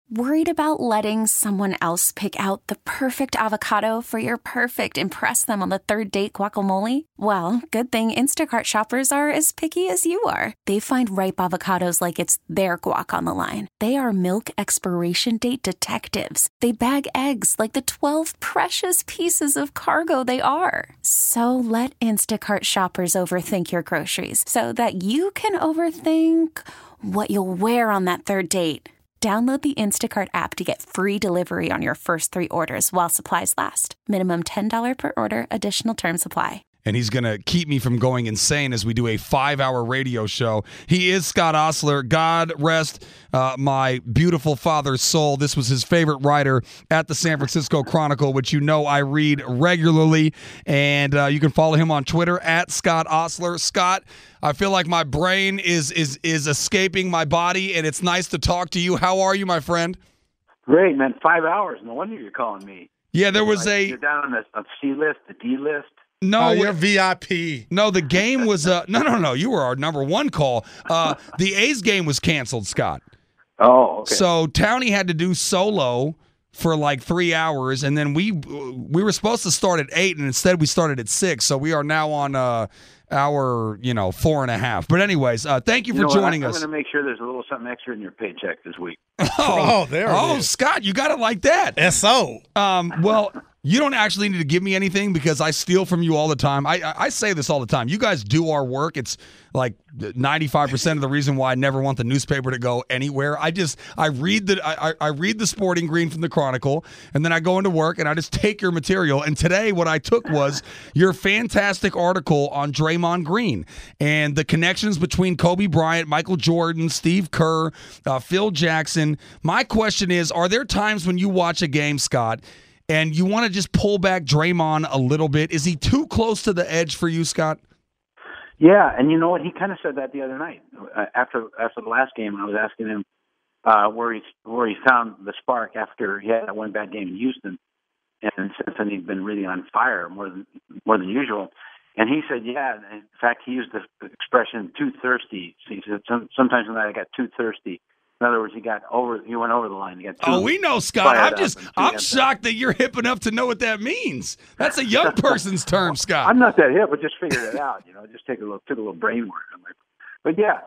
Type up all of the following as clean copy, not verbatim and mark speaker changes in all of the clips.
Speaker 1: Worried about letting someone else pick out the perfect avocado for your perfect impress them on the third date guacamole? Well, good thing Instacart shoppers are as picky as you are. They find ripe avocados like it's their guac on the line. They are milk expiration date detectives. They bag eggs like the 12 precious pieces of cargo they are. So let Instacart shoppers overthink your groceries so that you can overthink what you'll wear on that third date. Download the Instacart app to get free delivery on your first 3 orders while supplies last. Minimum $10 per order. Additional terms apply.
Speaker 2: And he's going to keep me from going insane as we do a 5-hour radio show. He is Scott Ostler. God rest my beautiful father's soul. This was his favorite writer at the San Francisco Chronicle, which you know I read regularly. And you can follow him on Twitter at Scott Ostler. Scott, I feel like my brain is escaping my body, and it's nice to talk to you. How are you, my friend?
Speaker 3: Great, man. 5 hours. No wonder you're calling me.
Speaker 2: Yeah, there was
Speaker 3: You're down on the C list, the D list.
Speaker 2: No,
Speaker 4: you're VIP.
Speaker 2: No, the game was no. You were our number one call. The A's game was canceled, Scott.
Speaker 3: Oh, okay.
Speaker 2: So Townie had to do solo for like 3 hours, and then we were supposed to start at 8, and instead we started at 6. So we are now on hour 4.5. But anyways, thank you for joining us.
Speaker 3: I'm going to make sure there's a little something extra in your paycheck this week.
Speaker 4: There it is.
Speaker 2: Scott, you got it like that.
Speaker 4: SO.
Speaker 2: Well, you don't actually need to give me anything because I steal from you all the time. I say this all the time. You guys do our work. It's like 95% of the reason why I never want the newspaper to go anywhere. I read the Sporting Green from the Chronicle, and then I go into work and I just take your material. And today what I took was your fantastic article on Draymond Green and the connections between Kobe Bryant, Michael Jordan, Steve Kerr, Phil Jackson. My question is, are there times when you watch a game, Scott, and you want to just pull back Draymond a little bit? Is he too close to the edge for you, Scott?
Speaker 3: Yeah, and you know what? He kind of said that the other night after the last game. I was asking him where he found the spark after he had that one bad game in Houston, and since then he's been really on fire more than usual. And he said, yeah. In fact, he used the expression "too thirsty." So he said sometimes when I got too thirsty. In other words, he went over the line. He got
Speaker 2: we know, Scott. I'm shocked that you're hip enough to know what that means. That's a young person's term, Scott.
Speaker 3: I'm not that hip, but just figured it out. Just took a little brain work. But yeah,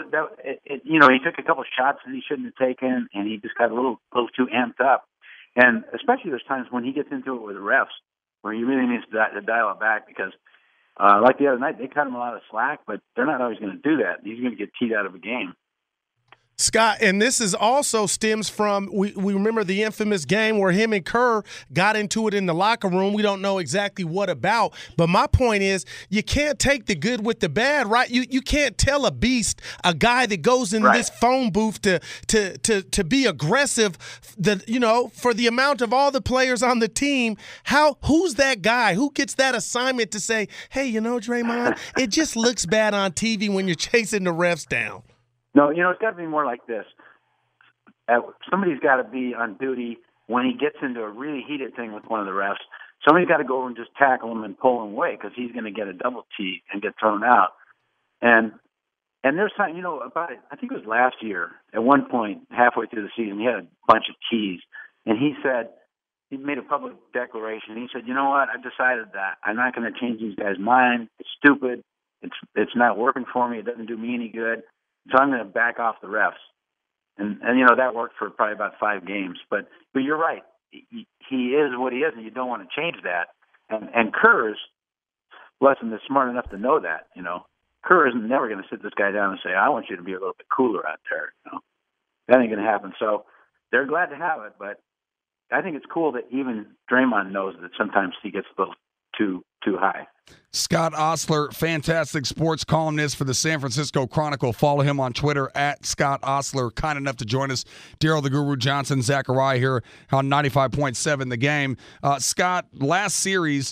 Speaker 3: he took a couple shots that he shouldn't have taken, and he just got a little too amped up. And especially there's times when he gets into it with the refs, where he really needs to dial it back because, like the other night, they cut him a lot of slack, but they're not always going to do that. He's going to get teed out of a game.
Speaker 4: Scott, and this is also stems from, we remember the infamous game where him and Kerr got into it in the locker room. We don't know exactly what about, but my point is you can't take the good with the bad, right? You can't tell a beast, a guy that goes in this phone booth to be aggressive, for the amount of all the players on the team. Who's that guy? Who gets that assignment to say, hey, Draymond, it just looks bad on TV when you're chasing the refs down?
Speaker 3: No, it's got to be more like this. Somebody's got to be on duty when he gets into a really heated thing with one of the refs. Somebody's got to go over and just tackle him and pull him away because he's going to get a double T and get thrown out. And there's time, about it. I think it was last year. At one point, halfway through the season, he had a bunch of T's, and he made a public declaration. He said, "You know what? I've decided that I'm not going to change these guys' mind. It's stupid. It's not working for me. It doesn't do me any good. So I'm going to back off the refs." And that worked for probably about 5 games. But you're right. He is what he is, and you don't want to change that. And Kerr's, bless him, is smart enough to know that. Kerr isn't never going to sit this guy down and say, "I want you to be a little bit cooler out there." That ain't going to happen. So they're glad to have it. But I think it's cool that even Draymond knows that sometimes he gets a little too high.
Speaker 2: Scott Ostler, fantastic sports columnist for the San Francisco Chronicle. Follow him on Twitter at Scott Ostler. Kind enough to join us. Daryl the Guru Johnson, Zachariah here on 95.7 The Game. Scott, last series,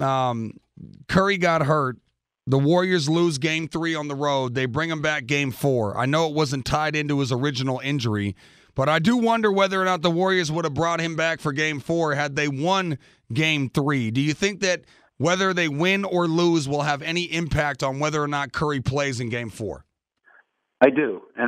Speaker 2: Curry got hurt. The Warriors lose Game 3 on the road. They bring him back Game 4. I know it wasn't tied into his original injury, but I do wonder whether or not the Warriors would have brought him back for Game 4 had they won Game 3. Do you think that whether they win or lose will have any impact on whether or not Curry plays in Game 4?
Speaker 3: I do, and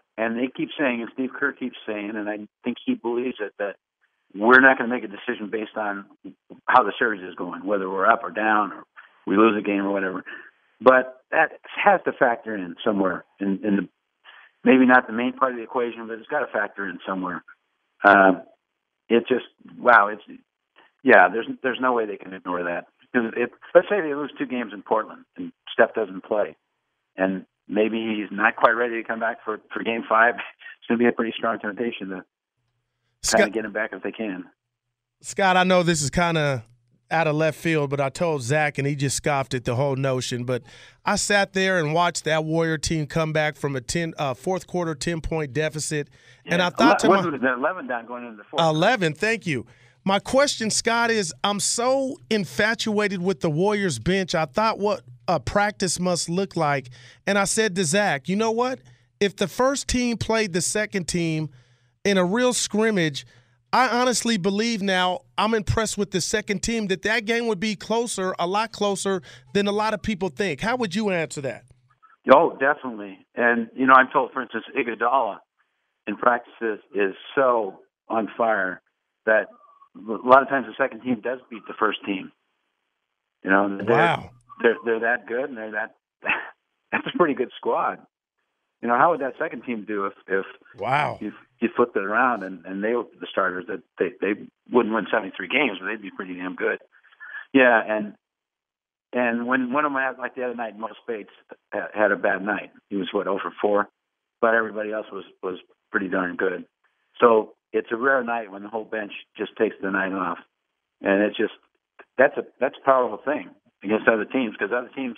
Speaker 3: And they keep saying, and Steve Kerr keeps saying, and I think he believes it, that we're not going to make a decision based on how the series is going, whether we're up or down or we lose a game or whatever. But that has to factor in somewhere in the, maybe not the main part of the equation, but it's got to factor in somewhere. It's just, wow, there's no way they can ignore that. Because let's say they lose 2 games in Portland and Steph doesn't play, and maybe he's not quite ready to come back for Game 5. It's going to be a pretty strong temptation to kind of get him back if they can.
Speaker 4: Scott, I know this is kind of out of left field, but I told Zach, and he just scoffed at the whole notion. But I sat there and watched that Warrior team come back from a fourth quarter 10-point deficit, and I thought to myself,
Speaker 3: 11 down going into the fourth.
Speaker 4: 11, thank you. My question, Scott, is I'm so infatuated with the Warriors bench. I thought what a practice must look like, and I said to Zach, you know what? If the first team played the second team in a real scrimmage, I honestly believe now, I'm impressed with the second team, that game would be closer, a lot closer than a lot of people think. How would you answer that?
Speaker 3: Oh, definitely. And, I'm told, for instance, Iguodala in practices is so on fire that a lot of times the second team does beat the first team.
Speaker 4: Wow.
Speaker 3: They're that good, and that's a pretty good squad. How would that second team do if
Speaker 4: wow,
Speaker 3: you flipped it around and they were the starters? That they wouldn't win 73 games, but they'd be pretty damn good. Yeah, and when one of them had, like the other night, Mo Spates had a bad night. He was 0 for 4, but everybody else was pretty darn good. So it's a rare night when the whole bench just takes the night off, and it's just that's a powerful thing against other teams, because other teams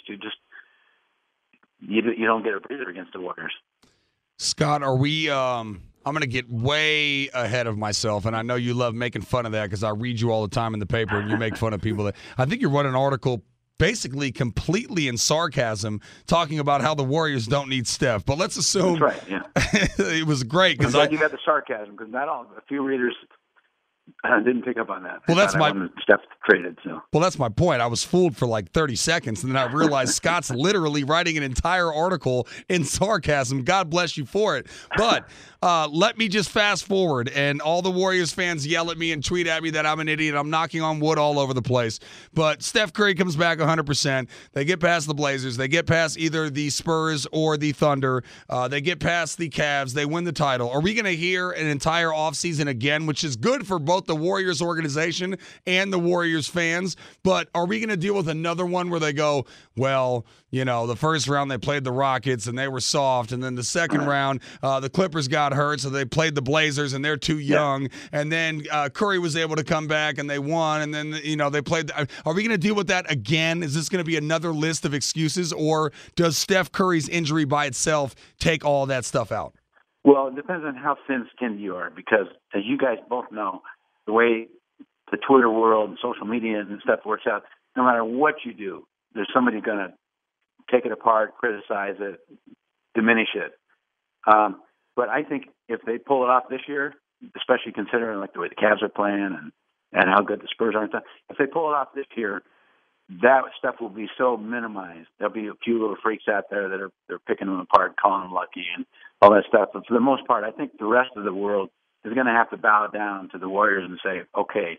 Speaker 3: you don't get a breather against the Warriors.
Speaker 2: Scott, are we I'm going to get way ahead of myself, and I know you love making fun of that because I read you all the time in the paper and you make fun of people. I think you wrote an article basically completely in sarcasm talking about how the Warriors don't need Steph. But let's assume
Speaker 3: that's right, yeah.
Speaker 2: It was great.
Speaker 3: I'm glad you got the sarcasm, because a few readers didn't pick up on that.
Speaker 2: Well, that's my
Speaker 3: Steph traded. So.
Speaker 2: Well, that's my point. I was fooled for like 30 seconds, and then I realized Scott's literally writing an entire article in sarcasm. God bless you for it. But let me just fast forward, and all the Warriors fans yell at me and tweet at me that I'm an idiot. I'm knocking on wood all over the place. But Steph Curry comes back 100%. They get past the Blazers. They get past either the Spurs or the Thunder. They get past the Cavs. They win the title. Are we going to hear an entire offseason again, which is good for both the Warriors organization and the Warriors fans, but are we going to deal with another one where they go, well, the first round they played the Rockets and they were soft, and then the second round the Clippers got hurt, so they played the Blazers and they're too young, and then Curry was able to come back and they won, and then they played. Are we going to deal with that again? Is this going to be another list of excuses, or does Steph Curry's injury by itself take all that stuff out?
Speaker 3: Well, it depends on how thin-skinned you are, because as you guys both know, the way the Twitter world and social media and stuff works out, no matter what you do, there's somebody going to take it apart, criticize it, diminish it. But I think if they pull it off this year, especially considering like the way the Cavs are playing and how good the Spurs are, if they pull it off this year, that stuff will be so minimized. There'll be a few little freaks out there that they're picking them apart, calling them lucky, and all that stuff. But for the most part, I think the rest of the world is going to have to bow down to the Warriors and say, okay,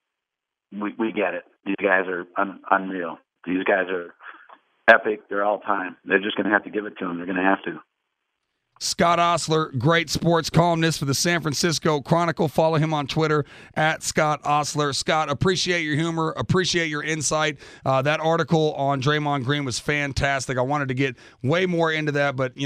Speaker 3: we get it. These guys are unreal. These guys are epic. They're all time. They're just going to have to give it to them. They're going to have to.
Speaker 2: Scott Ostler, great sports columnist for the San Francisco Chronicle. Follow him on Twitter at Scott Ostler. Scott, appreciate your humor, appreciate your insight. That article on Draymond Green was fantastic. I wanted to get way more into that, but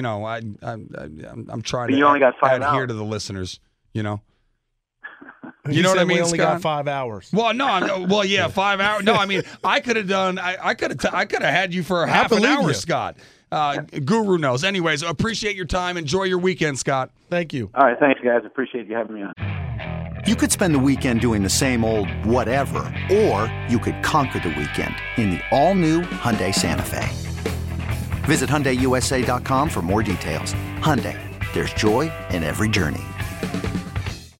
Speaker 2: I'm trying to
Speaker 3: only got 5
Speaker 2: adhere
Speaker 3: hours
Speaker 2: to the listeners. You know
Speaker 4: what I mean? We only got 5 hours.
Speaker 2: Well, no, 5 hours. No, I mean, I could have done. I could have had you for half an hour, Scott. Guru knows. Anyways, appreciate your time. Enjoy your weekend, Scott.
Speaker 4: Thank you.
Speaker 3: All right, thanks, guys. Appreciate you having me on.
Speaker 5: You could spend the weekend doing the same old whatever, or you could conquer the weekend in the all-new Hyundai Santa Fe. Visit HyundaiUSA.com for more details. Hyundai, there's joy in every journey.